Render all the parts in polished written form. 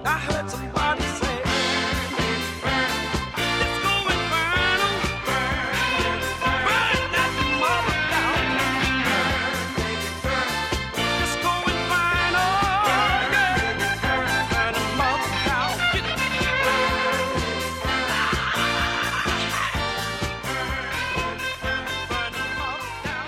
I heard somebody say, Disco Inferno, burn that mother down. Disco Inferno, yeah, burn the mother down. Burn the mother down.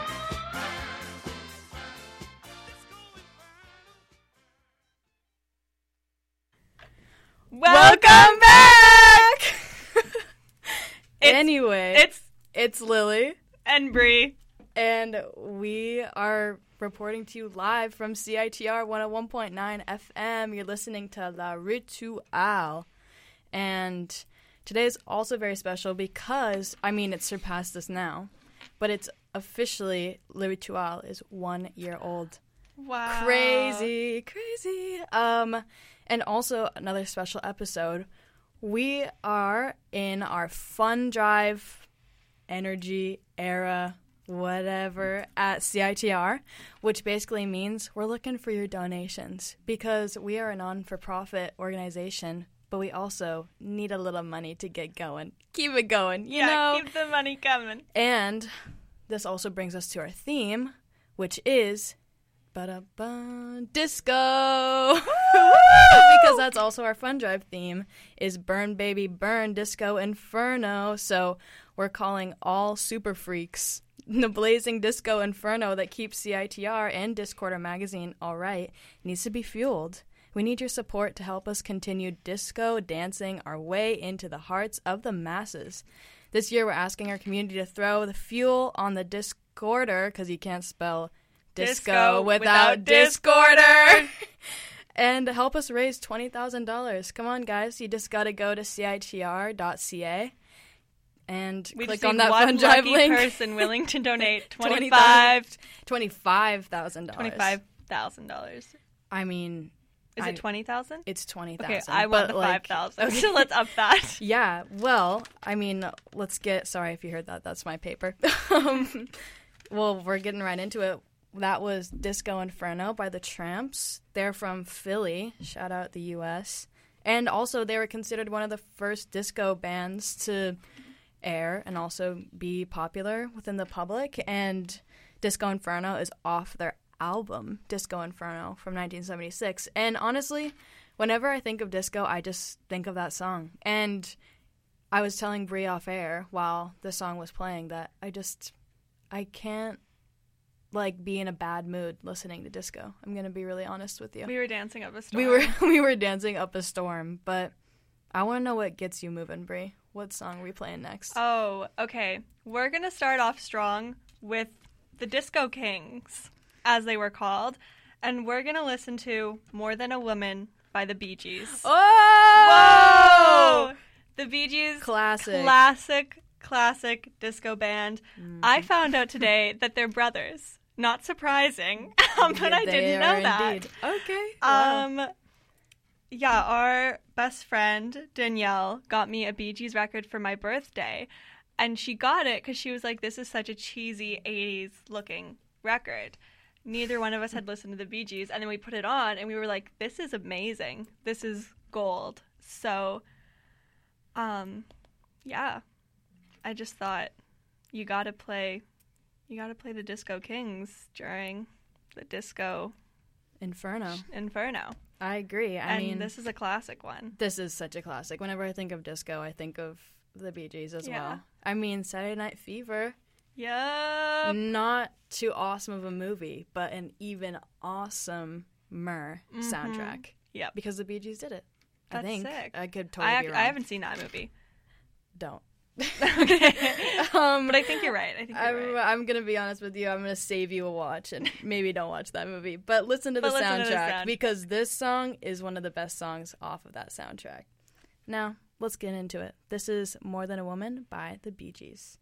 Welcome back! Anyway, It's it's Lily, and Bree. and we are reporting to you live from CITR 101.9 FM. You're listening to La Ritual. And today is also very special because, I mean, it's surpassed us now, but it's officially, La Ritual is 1 year old. Wow. Crazy. And also another special episode. We are in our fun drive, energy era, whatever, at CITR, which basically means we're looking for your donations because we are a non-for-profit organization, but we also need a little money to get going. Keep it going, you know? Keep the money coming. And this also brings us to our theme, which is disco. Because that's also our fun drive theme is Burn Baby Burn Disco Inferno. So we're calling all super freaks the blazing disco inferno that keeps CITR and Discorder magazine all right needs to be fueled. We need your support to help us continue disco dancing our way into the hearts of the masses. This year we're asking our community to throw the fuel on the Discorder, because you can't spell disco without Discorder. And help us raise $20,000. Come on, guys. You just got to go to CITR.ca and We click just on need that one fun drive lucky link. person willing to donate $25,000. $25,000. I mean, Is it 20,000? it's 20,000. Okay, I want but, the like, 5,000. okay. So let's up that. Yeah, well, I mean, sorry if you heard that. That's my paper. Well, we're getting right into it. That was Disco Inferno by the Tramps. They're from Philly. Shout out the U.S. And also, they were considered one of the first disco bands to air and also be popular within the public. And Disco Inferno is off their album, Disco Inferno, from 1976. And honestly, whenever I think of disco, I just think of that song. And I was telling Brie off air while the song was playing that I can't, like, be in a bad mood listening to disco. I'm going to be really honest with you. We were dancing up a storm. We were dancing up a storm, but I want to know what gets you moving, Brie. What song are we playing next? Oh, okay. We're going to start off strong with the Disco Kings, as they were called. And we're going to listen to More Than a Woman by the Bee Gees. Oh! Whoa! The Bee Gees. Classic. Classic disco band. Mm-hmm. I found out today that they're brothers. Not surprising, but I didn't know that. Indeed. Okay. Wow. Yeah, our best friend, Danielle, got me a Bee Gees record for my birthday. And she got it because she was like, this is such a cheesy 80s looking record. Neither one of us had listened to the Bee Gees. And then we put it on and we were like, this is amazing. This is gold. So, yeah. I just thought you gotta play the Disco Kings during the Disco Inferno. I agree. I mean, this is a classic one. this is such a classic. Whenever I think of disco, I think of the Bee Gees as Yeah. well. I mean, Saturday Night Fever, Yep. not too awesome of a movie, but an even awesomer soundtrack. Yep. Because the Bee Gees did it. I That's think. sick. I could totally be wrong. I haven't seen that movie. Don't. Okay. But I think you're right. I'm going to be honest with you. I'm going to save you a watch and maybe don't watch that movie. But listen to the But listen to the soundtrack sound. because this song is one of the best songs off of that soundtrack. Now, let's get into it. This is More Than a Woman by the Bee Gees.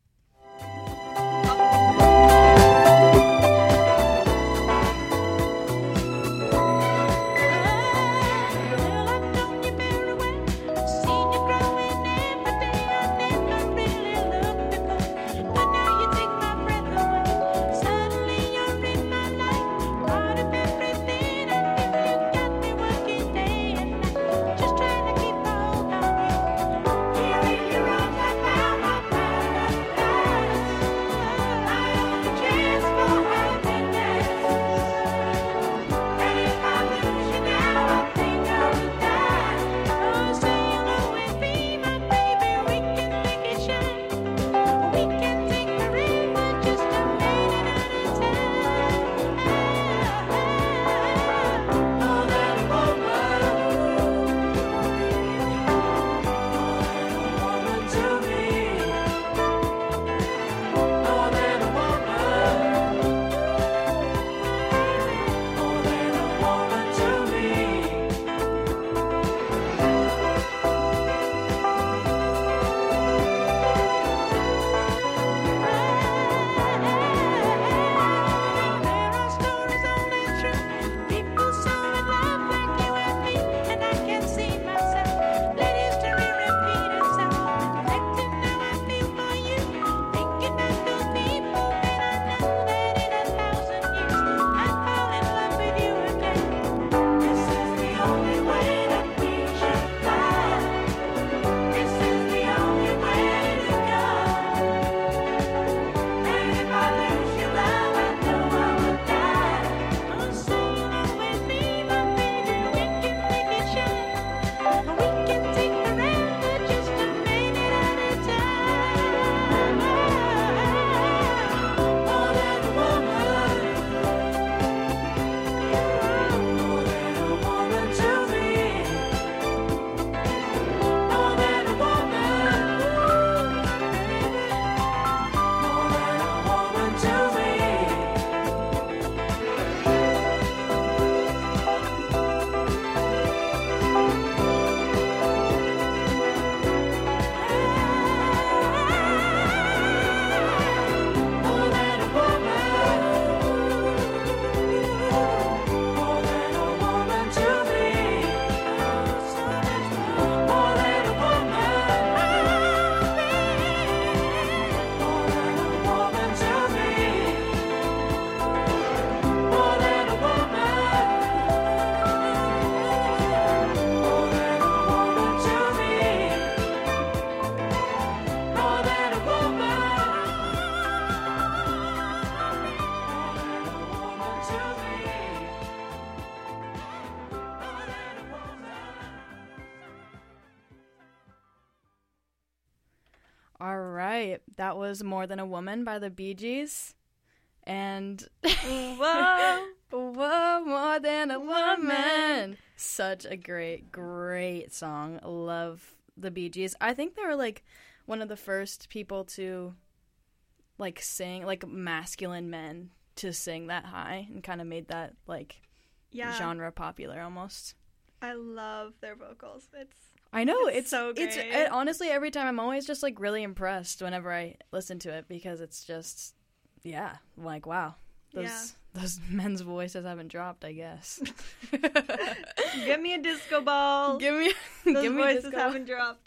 Suddenly you're in my life, part of everything I never got me working day and night. All right. That was More Than a Woman by the Bee Gees. And Whoa. whoa, more than a woman. Such a great, great song. Love the Bee Gees. I think they were like one of the first people to like sing, like masculine men to sing that high and kind of made that like Yeah. genre popular almost. I love their vocals. I know It's so It's great. honestly every time I'm always just like really impressed whenever I listen to it because it's just like wow, those men's voices haven't dropped, I guess. Give me a disco ball. give me Those give me voices disco. haven't dropped.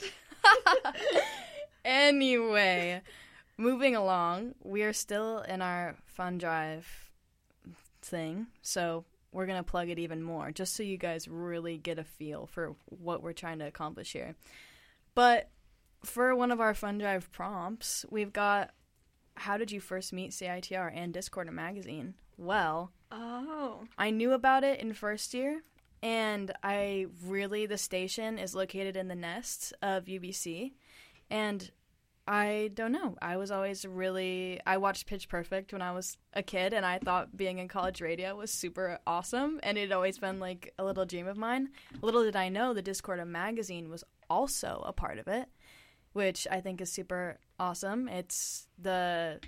Anyway, moving along, we are still in our fun drive thing, so we're gonna plug it even more just so you guys really get a feel for what we're trying to accomplish here. But for one of our fun drive prompts, we've got how did you first meet CITR and Discorder magazine? Well, Oh. I knew about it in first year, and the station is located in the nest of UBC, and I don't know. I was always I watched Pitch Perfect when I was a kid, and I thought being in college radio was super awesome, and it had always been like a little dream of mine. Little did I know the Discorder magazine was also a part of it, which I think is super awesome. It's the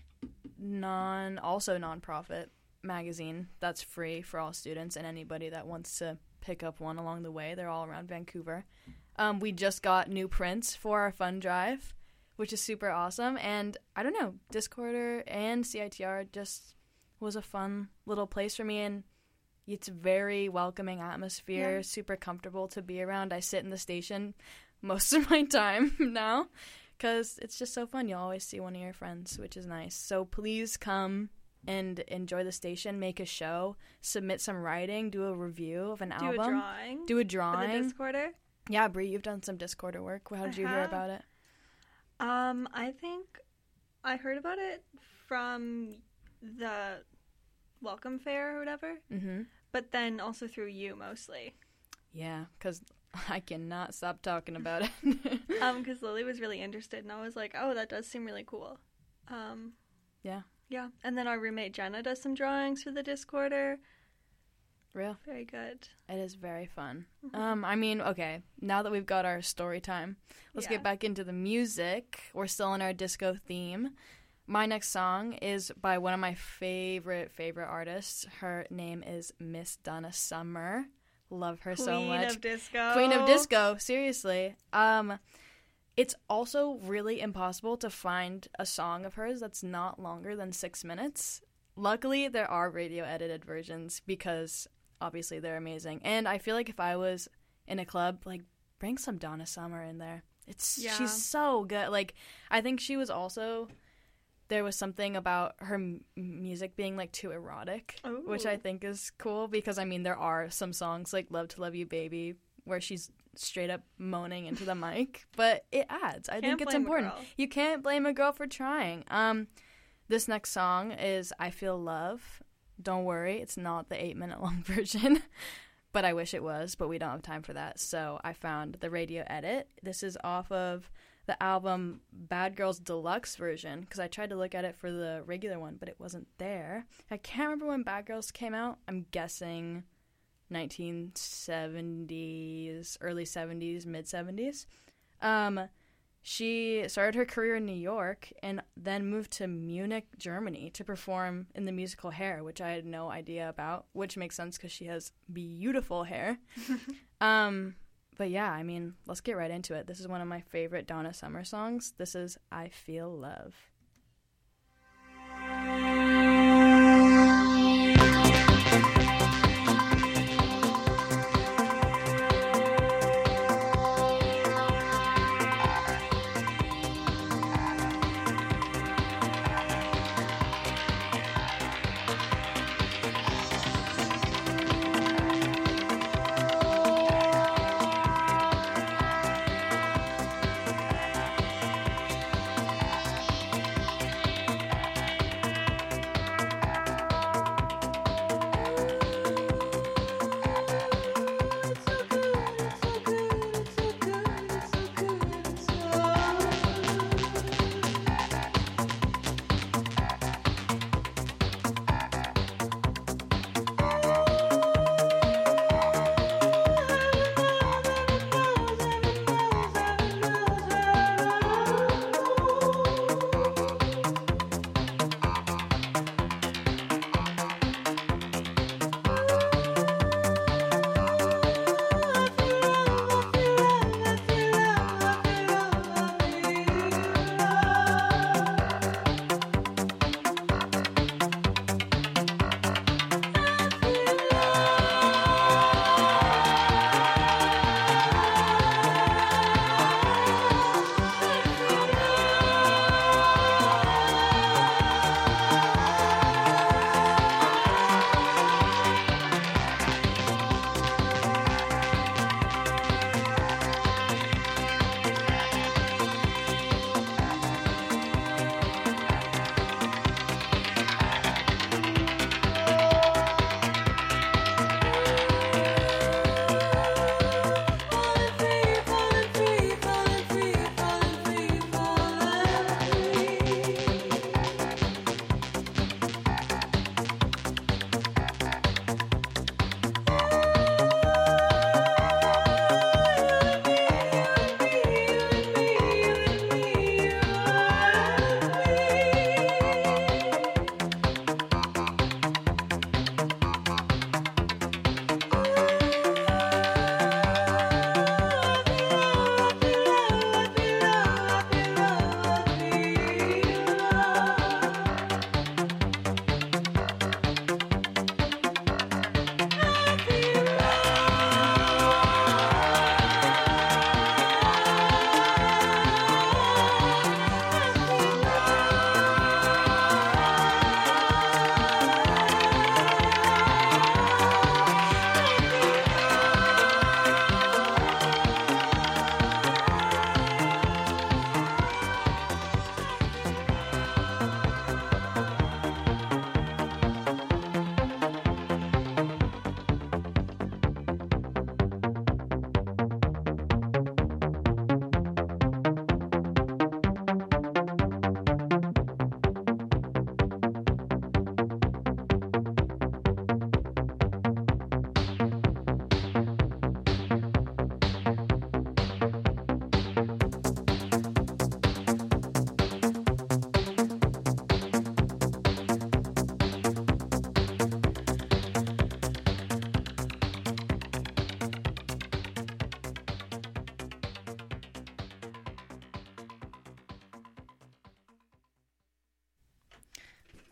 nonprofit magazine that's free for all students and anybody that wants to pick up one along the way. They're all around Vancouver. We just got new prints for our fun drive, which is super awesome. And I don't know, Discorder and CITR just was a fun little place for me, and it's very welcoming atmosphere, Yeah. super comfortable to be around. I sit in the station most of my time now because it's just so fun. You'll always see one of your friends, which is nice. So please come and enjoy the station, make a show, submit some writing, do a review of an Do album. a drawing. Do a For the drawing. Discorder. Yeah, Brie, you've done some Discorder work. How did you hear have. about it? I think I heard about it from the welcome fair or whatever, Mm-hmm. but then also through you mostly. Yeah, because I cannot stop talking about it. Because Lily was really interested, and I was like, oh, that does seem really cool. Yeah. Yeah, and then our roommate Jenna does some drawings for the Discorder. Real. Very good. It is very fun. I mean, okay, now that we've got our story time, let's Yeah. get back into the music. We're still in our disco theme. My next song is by one of my favorite artists. Her name is Miss Donna Summer. Love her so much. Queen of Disco. Queen of Disco, seriously. It's also really impossible to find a song of hers that's not longer than 6 minutes. Luckily, there are radio edited versions because obviously they're amazing. And I feel like if I was in a club, like, bring some Donna Summer in there. Yeah. She's so good. Like, I think she was also, there was something about her music being like too erotic, which I Ooh. think is cool because I mean there are some songs like Love to Love You Baby where she's straight up moaning into the mic, but it adds. I think Can't it's blame a important. girl. You can't blame a girl for trying. This next song is I Feel Love. Don't worry, it's not the 8-minute long version. But I wish it was, but we don't have time for that. So I found the radio edit. This is off of the album Bad Girls Deluxe version because I tried to look at it for the regular one, but it wasn't there. I can't remember when Bad Girls came out. I'm guessing 1970s, early 70s, mid 70s. She started her career in New York and then moved to Munich, Germany to perform in the musical Hair, which I had no idea about, which makes sense because she has beautiful hair. But yeah, I mean, let's get right into it. This is one of my favorite Donna Summer songs. This is I Feel Love.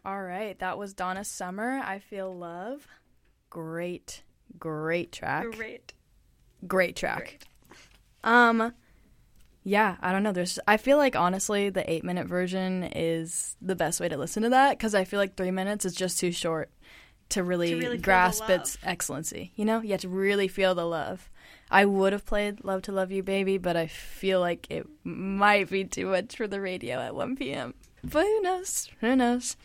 All right, that was Donna Summer. I Feel Love. Great track. Great track. Great. Yeah, I don't know. I feel like honestly, the 8-minute version is the best way to listen to that because I feel like 3 minutes is just too short to really feel the grasp love. its excellency. You know, you have to really feel the love. I would have played "Love to Love You, Baby," but I feel like it might be too much for the radio at 1 p.m. But who knows? Who knows?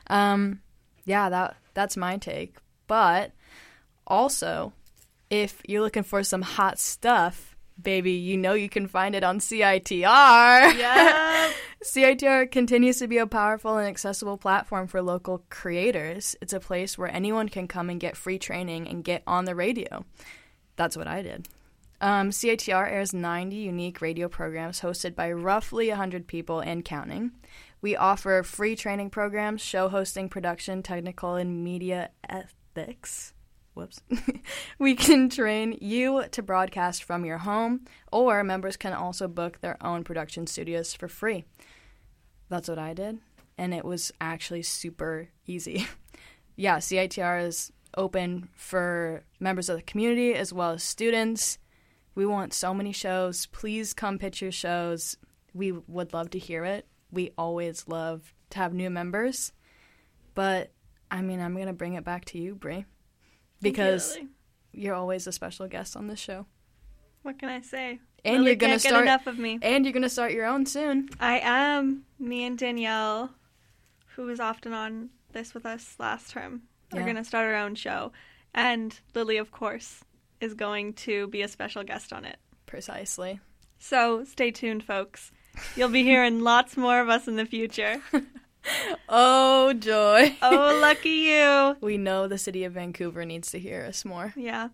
Yeah, that's my take. But also, if you're looking for some hot stuff, baby, you know you can find it on CITR. Yeah. CITR continues to be a powerful and accessible platform for local creators. It's a place where anyone can come and get free training and get on the radio. That's what I did. CITR airs 90 unique radio programs hosted by roughly 100 people and counting. We offer free training programs, show hosting, production, technical, and media ethics. Whoops. We can train you to broadcast from your home, or members can also book their own production studios for free. That's what I did, and it was actually super easy. Yeah, CITR is open for members of the community as well as students. We want so many shows. Please come pitch your shows. We would love to hear it. We always love to have new members. But, I mean, I'm going to bring it back to you, Brie. Because you're always a special guest on this show. What can I say? And Lily you're going to can't start get enough of me. And you're going to start your own soon. I am. Me and Danielle, who was often on this with us last term, are Yeah. going to start our own show. And Lily, of course, is going to be a special guest on it. Precisely. So stay tuned, folks. You'll be hearing lots more of us in the future. Oh, joy. Oh, lucky you. We know the city of Vancouver needs to hear us more. Yeah.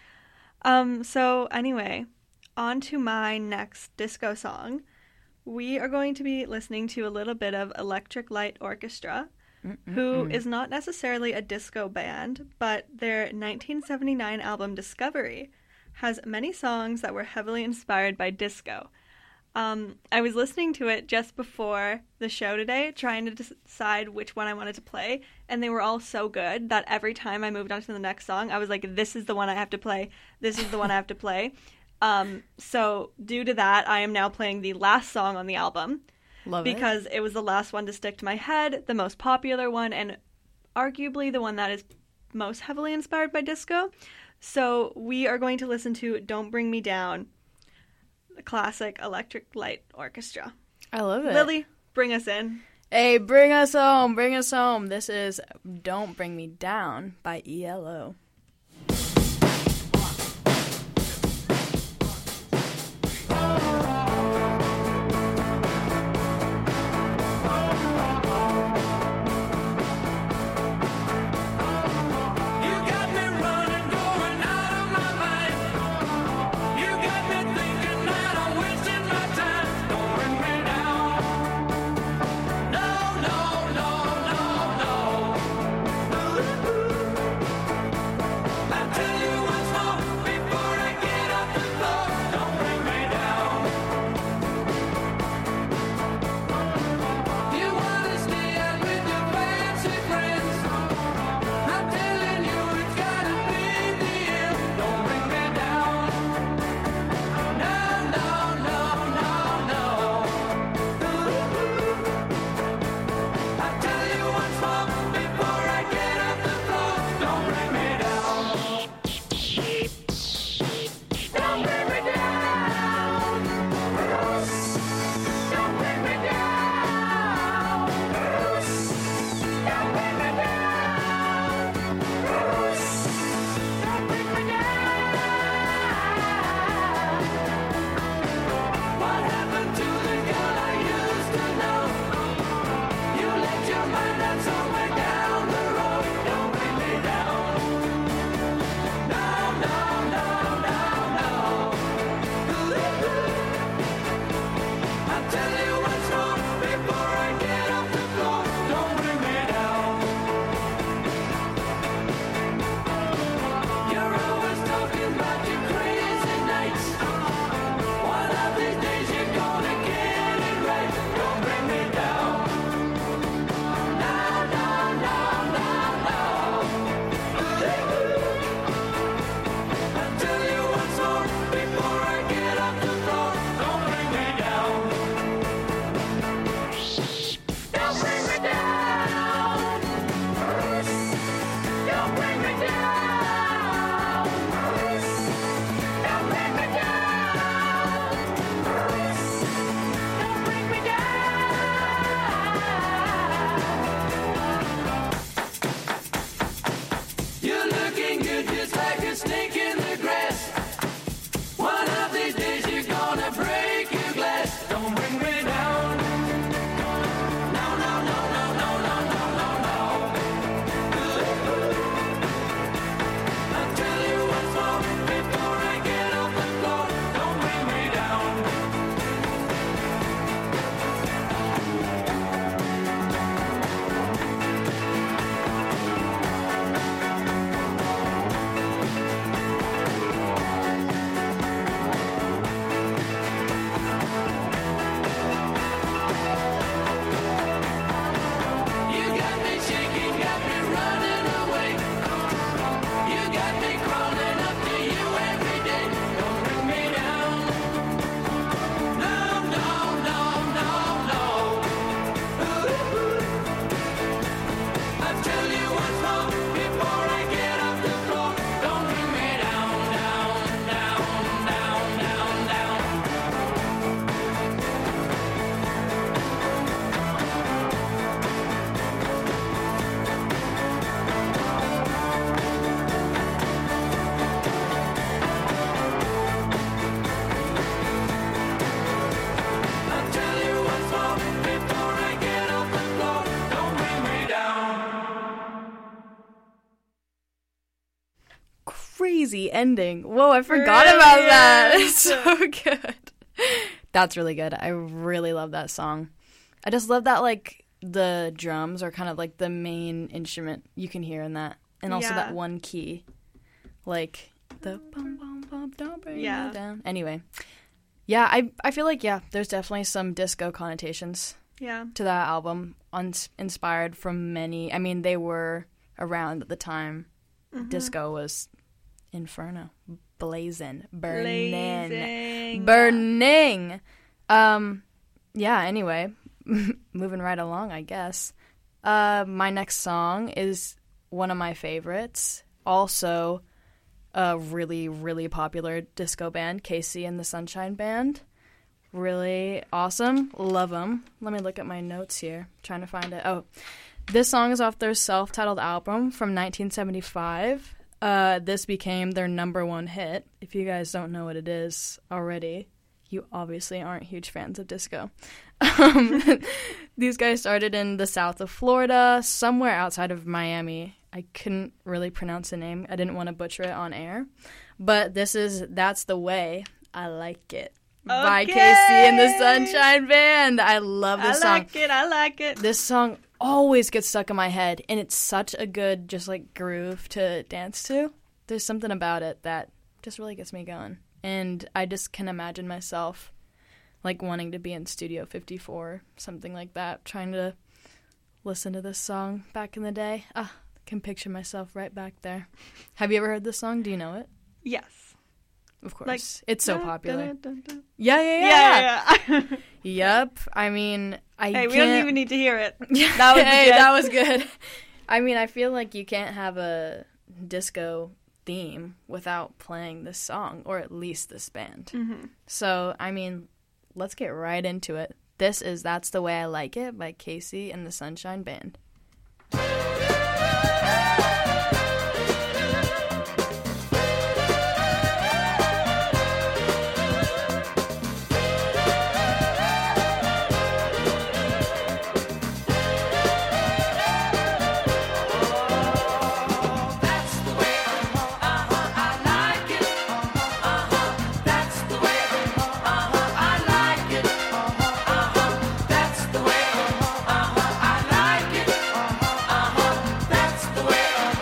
So anyway, on to my next disco song. We are going to be listening to a little bit of Electric Light Orchestra, who is not necessarily a disco band, but their 1979 album Discovery has many songs that were heavily inspired by disco. I was listening to it just before the show today, trying to decide which one I wanted to play, and they were all so good that every time I moved on to the next song, I was like, this is the one I have to play. This is the one I have to play. So due to that, I am now playing the last song on the album. Love it. Because it was the last one to stick to my head, the most popular one, and arguably the one that is most heavily inspired by disco. So we are going to listen to Don't Bring Me Down, the classic Electric Light Orchestra. I love it. Lily, bring us in. Hey, bring us home. Bring us home. This is Don't Bring Me Down by ELO. You got me running, going out of my mind. You got me thinking that I'm wasting my time. Don't bring me down. No, no, no, no, no. cheesy ending. Whoa, I forgot about that. Brilliant. It's so good. That's really good. I really love that song. I just love that, like, the drums are kind of like the main instrument you can hear in that. And also Yeah. that one key. Like, the bum, bum, bum, don't bring Yeah. me down. Anyway. Yeah, I feel like, yeah, there's definitely some disco connotations Yeah. to that album. Inspired from many. I mean, they were around at the time. Mm-hmm. Disco was inferno. Blazing. Blazing. Burning. Yeah, anyway. Moving right along, I guess. My next song is one of my favorites. Also a really, really popular disco band, Casey and the Sunshine Band. Really awesome. Love them. Let me look at my notes here. Trying to find it. Oh, this song is off their self-titled album from 1975. This became their number one hit. If you guys don't know what it is already, you obviously aren't huge fans of disco. These guys started in the south of Florida, somewhere outside of Miami. I couldn't really pronounce the name. I didn't want to butcher it on air. But this is That's the Way I Like It by Okay. Casey and the Sunshine Band. I love this song. I like it. This song always gets stuck in my head, and it's such a good, just like, groove to dance to. There's something about it that just really gets me going. And I just can imagine myself, like, wanting to be in Studio 54, something like that, trying to listen to this song back in the day. I can picture myself right back there. Have you ever heard this song? Do you know it? Yes. Of course. Like, it's so popular. Dun, dun, dun, dun. Yeah. Yeah. Yep. I mean, I Hey, can't... we don't even need to hear it. That was Hey, good. that was good. I mean, I feel like you can't have a disco theme without playing this song, or at least this band. Mm-hmm. So, I mean, let's get right into it. This is That's the Way I Like It by Casey and the Sunshine Band. That's the way I like it. That's the way I like it. That's the way I like it. That's the way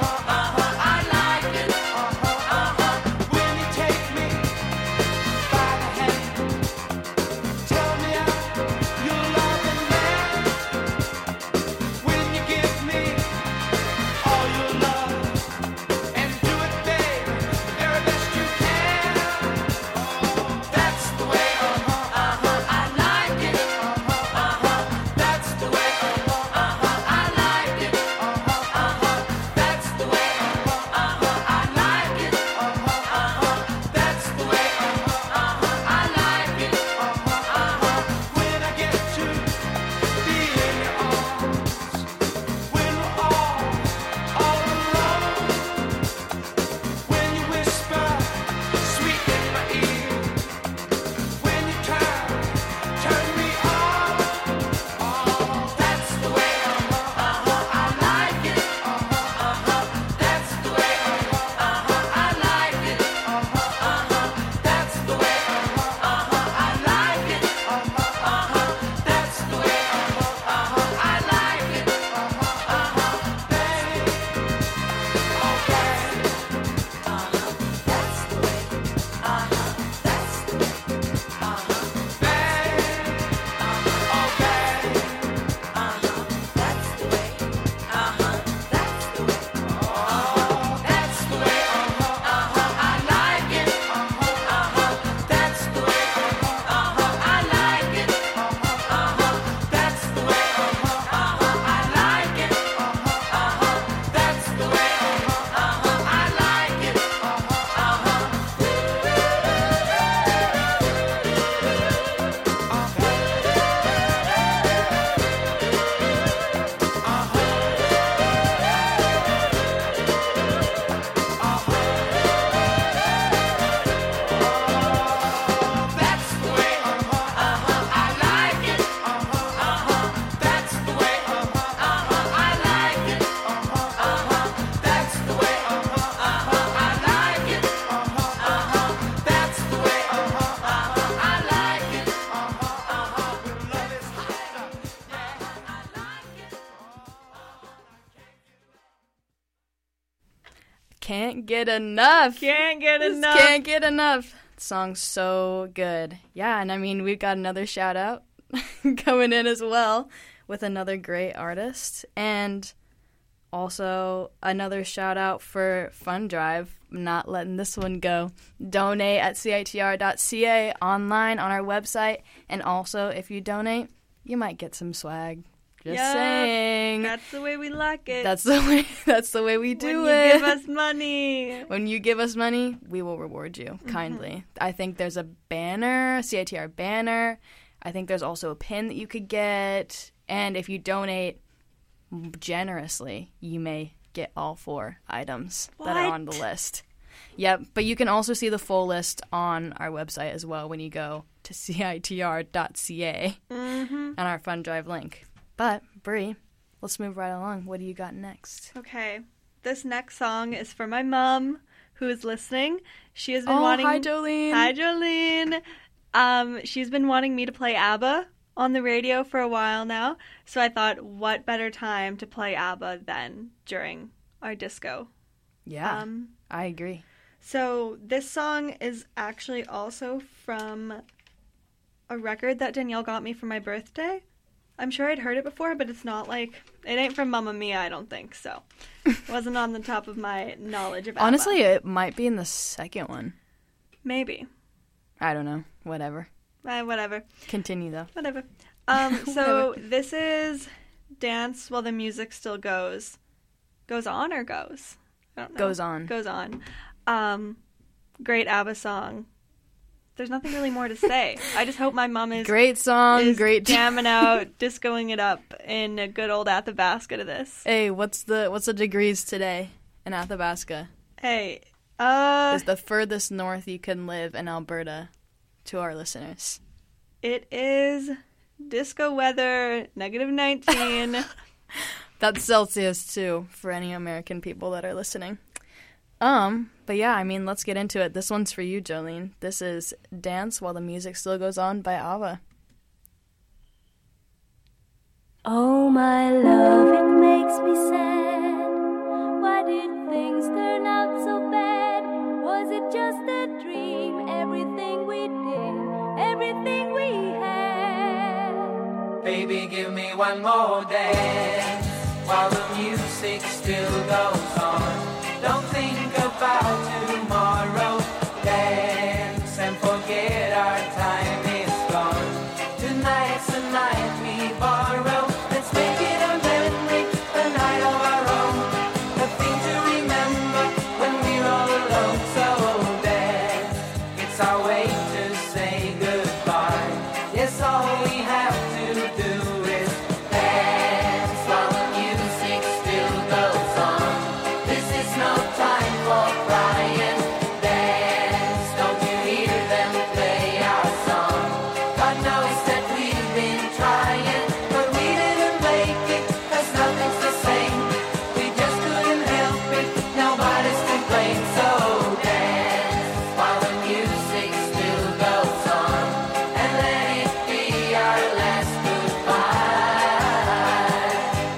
Can't get enough. Can't get Just enough. Can't get enough. The song's so good. Yeah, and I mean, we've got another shout out coming in as well with another great artist. And also another shout out for Fund Drive. I'm not letting this one go. Donate at CITR.ca online on our website. And also, if you donate, you might get some swag. Just Yeah, saying. That's the way we like it. That's the way we do when it. you give us money. When you give us money, we will reward you kindly. I think there's a banner, a CITR banner. I think there's also a pin that you could get. And if you donate generously, you may get all 4 items that are on the What? list. Yep, but you can also see the full list on our website as well when you go to CITR.ca on our Fund Drive link. But, Brie, let's move right along. What do you got next? Okay. This next song is for my mom, who is listening. She has been wanting. Hi, Jolene. Hi, Jolene. She's been wanting me to play ABBA on the radio for a while now. So I thought, what better time to play ABBA than during our disco? Yeah, I agree. So this song is actually also from a record that Danielle got me for my birthday. I'm sure I'd heard it before, but it's not like, it ain't from Mamma Mia, I don't think, so it wasn't on the top of my knowledge of ABBA. Honestly, it might be in the second one. Maybe. I don't know. Whatever. Whatever. Continue, though. Whatever. So this is Dance While the Music Still Goes. Goes on or goes? I don't know. Goes on. Goes on. Great ABBA song. There's nothing really more to say. I just hope my mom is Great song, is great jamming out, discoing it up in a good old Athabasca to this. Hey, what's the degrees today in Athabasca? Hey, It's the furthest north you can live in Alberta to our listeners. it is disco weather, -19. That's Celsius, too, for any American people that are listening. But yeah, I mean, let's get into it. This one's for you, Jolene. This is Dance While the Music Still Goes On by ABBA. Oh, my love, it makes me sad. Why did things turn out so bad? Was it just a dream? Everything we did, everything we had. Baby, give me one more dance while the music still goes on. Don't think about tomorrow. Dance and forget our time is gone. Tonight's the night we borrow. Let's make it a memory, a night of our own. A thing to remember when we're all alone. So dance, it's our way to say goodbye. Yes, all we have to do is dance while the music still goes on. This is no time for crying. Dance, don't you hear them play our song? God knows that we've been trying, but we didn't make it, 'cause nothing's the same. We just couldn't help it, nobody's to blame. So dance while the music still goes on, and let it be our last goodbye.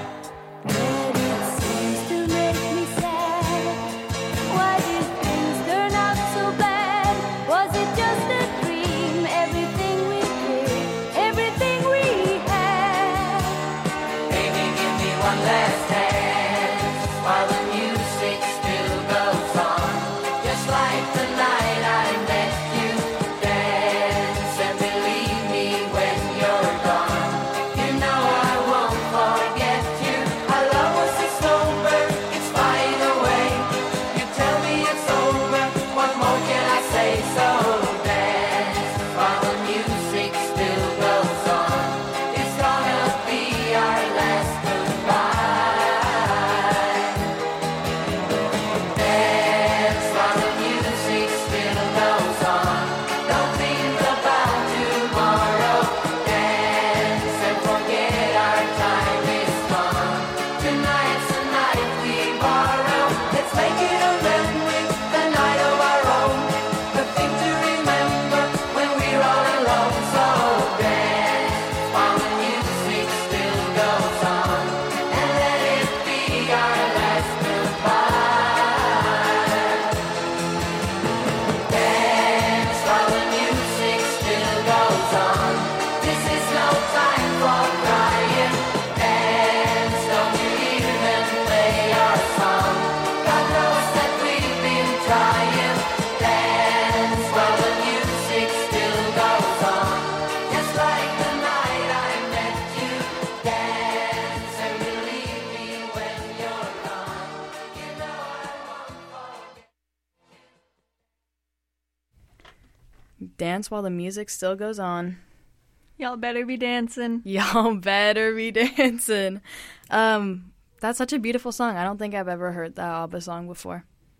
But it seems to make me sad. Why did things turn out so bad? Was it just a dream? Everything we did, everything we had. Baby, give me one last dance while the music still goes on. Just like the night I met you. Dance and believe me when you're gone. You know I won't forget you. Our love was a slow burn, it's flying away. You tell me it's over, what more can I say? So dance while the music still goes on. It's gonna be our last goodbye. Dance while the music still goes on. Don't think about tomorrow. Dance and forget our time is gone. Tonight's the night we borrow. Let's make it a memory, a night of our own. A thing to remember Dance while the music still goes on. Y'all better be dancing. Y'all better be dancing. That's such a beautiful song. I don't think I've ever heard that ABBA song before.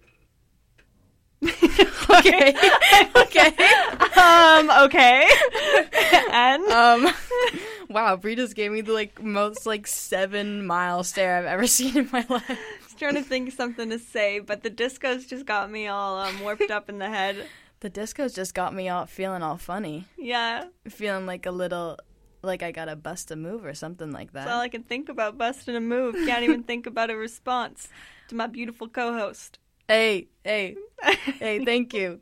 Okay. Okay. Okay. And wow, Brie just gave me the most 7-mile stare I've ever seen in my life. I was trying to think of something to say, but the disco's just got me all warped up in the head. The disco's just got me feeling all funny. Yeah. Feeling like a little, like I gotta bust a move or something like that. That's all I can think about, busting a move. Can't even think about a response to my beautiful co-host. Hey, thank you.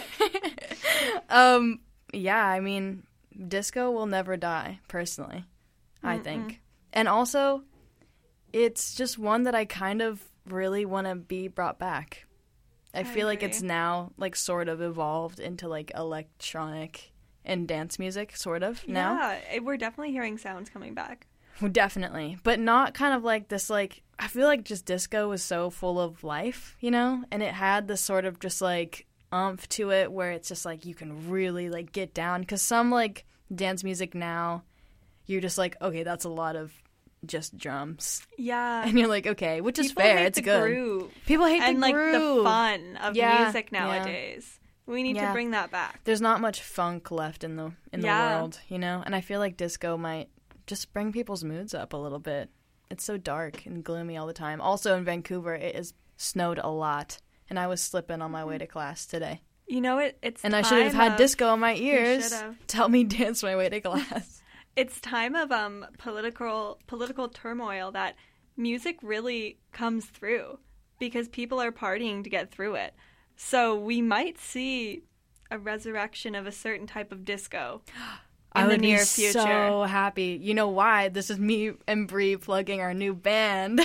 Yeah, I mean, disco will never die, personally, I think. And also, it's just one that I kind of really want to be brought back. I feel like it's now, sort of evolved into, electronic and dance music, sort of, now. Yeah, we're definitely hearing sounds coming back. Definitely. But not kind of like this, I feel like just disco was so full of life, and it had this sort of just, oomph to it where it's just, you can really, get down. Because some, dance music now, you're just okay, that's a lot of just drums. Yeah. And you're okay, which is People fair. hate It's the good. Groove. People hate and the groove. The fun of music nowadays. Yeah. We need to bring that back. There's not much funk left in the world, And I feel like disco might just bring people's moods up a little bit. It's so dark and gloomy all the time. Also in Vancouver, it has snowed a lot, and I was slipping on my way to class today. It's and I should have had disco in my ears to help me dance my way to class. It's time of political turmoil that music really comes through because people are partying to get through it. So we might see a resurrection of a certain type of disco in the near future. I would be so happy. You know why? This is me and Brie plugging our new band.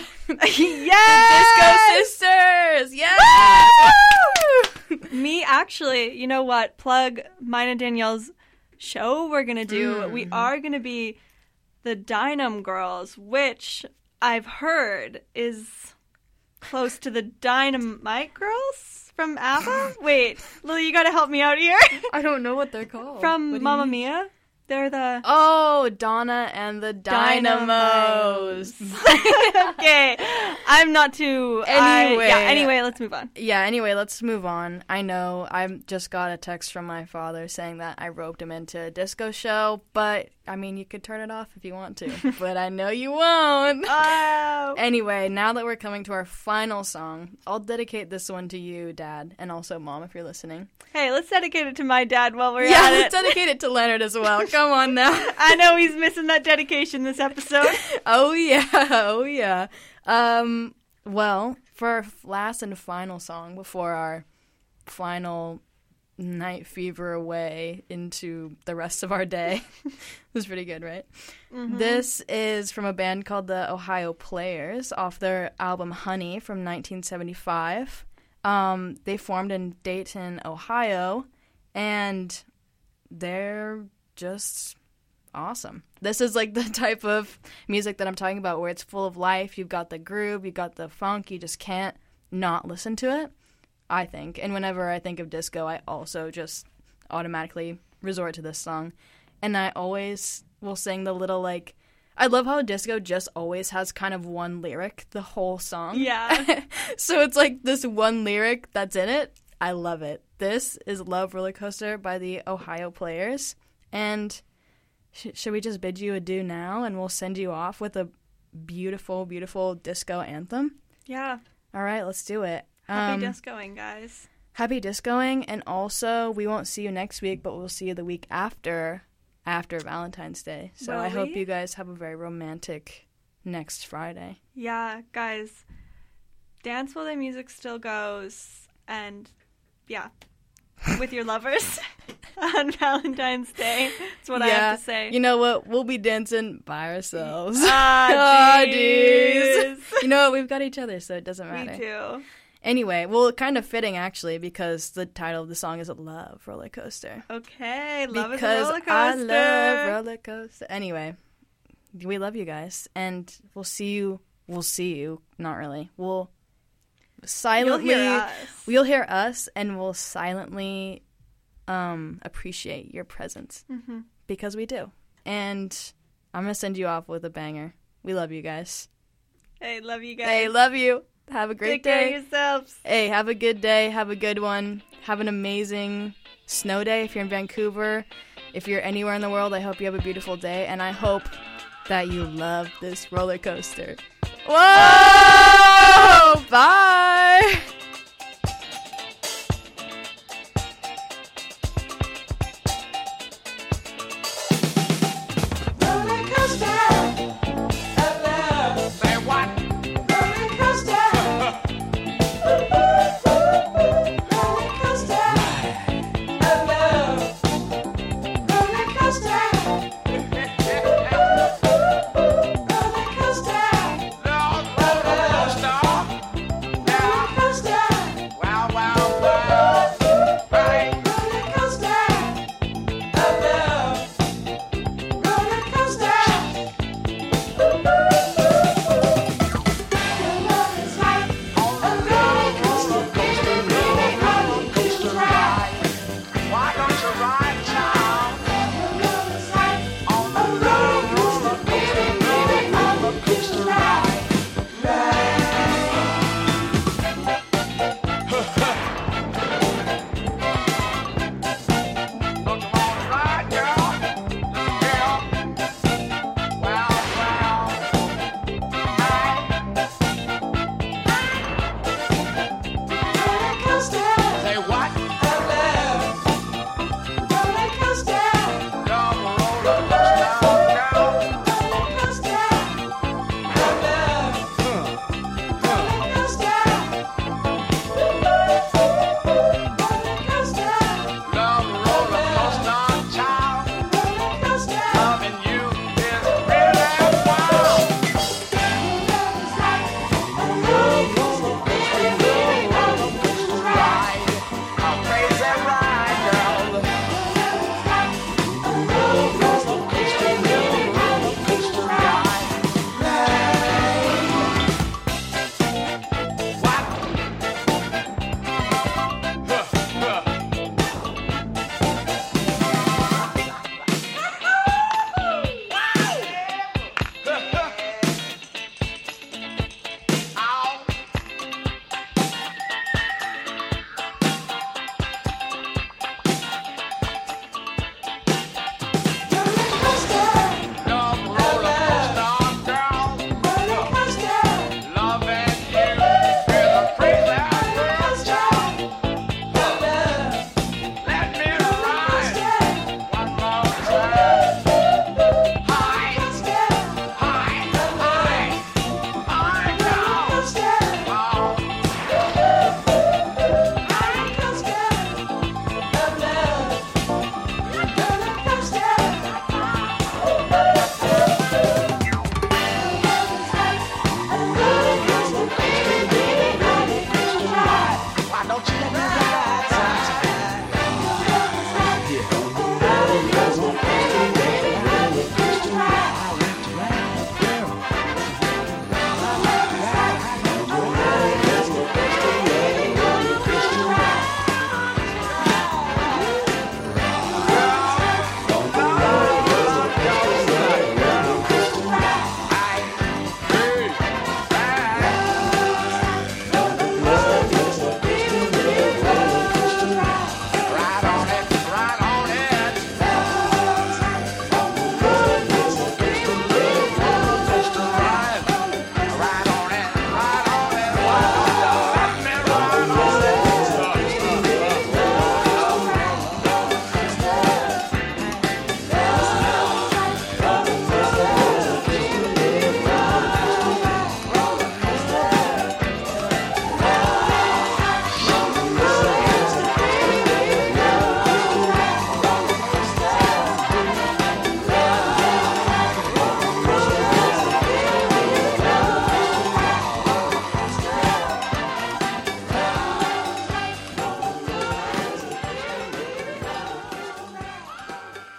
Yes! The Disco Sisters! Yes! Me, actually, you know what? Plug mine and Danielle's show we're going to do. We are going to be the Dynam Girls, which I've heard is close to the Dynamite Girls from ABBA. Wait, Lily, you got to help me out here. I don't know what they're called. From Mamma Mia. They're the... Oh, Donna and the Dynamos. Okay. I'm not too... Anyway, let's move on. Yeah, anyway, let's move on. I know I just got a text from my father saying that I roped him into a disco show, but, I mean, you could turn it off if you want to, but I know you won't. Oh. Anyway, now that we're coming to our final song, I'll dedicate this one to you, Dad, and also Mom, if you're listening. Hey, let's dedicate it to my dad while we're at it. Yeah, let's dedicate it to Leonard as well. Come on now. I know he's missing that dedication this episode. Oh, yeah. Well, for our last and final song before our final night fever away into the rest of our day. This is pretty good, right? Mm-hmm. This is from a band called the Ohio Players off their album Honey from 1975. They formed in Dayton, Ohio, and they're just awesome. This is like the type of music that I'm talking about where it's full of life. You've got the groove, you've got the funk, you just can't not listen to it, I think. And whenever I think of disco, I also just automatically resort to this song. And I always will sing the little, I love how disco just always has kind of one lyric the whole song. Yeah. So it's like this one lyric that's in it. I love it. This is Love Roller Coaster by the Ohio Players. And should we just bid you adieu now and we'll send you off with a beautiful, beautiful disco anthem? Yeah. All right, let's do it. Happy discoing, guys. Happy discoing. And also, we won't see you next week, but we'll see you the week after Valentine's Day. So I hope you guys have a very romantic next Friday. Yeah, guys. Dance while the music still goes. And, yeah, with your lovers on Valentine's Day. That's what I have to say. You know what? We'll be dancing by ourselves. Ah, jeez. You know what? We've got each other, so it doesn't matter. Me too. Anyway, well, kind of fitting, actually, because the title of the song is Love Roller Coaster. Okay, love is a because roller coaster. I love roller coaster. Anyway, we love you guys, and we'll see you. Not really. We'll silently. You'll hear us. You'll hear us, and we'll silently appreciate your presence because we do. And I'm going to send you off with a banger. We love you guys. Hey, love you guys. Hey, love you. Have a great day. Take care of yourselves. Hey, have a good day. Have a good one. Have an amazing snow day if you're in Vancouver. If you're anywhere in the world, I hope you have a beautiful day. And I hope that you love this roller coaster. Whoa! Bye!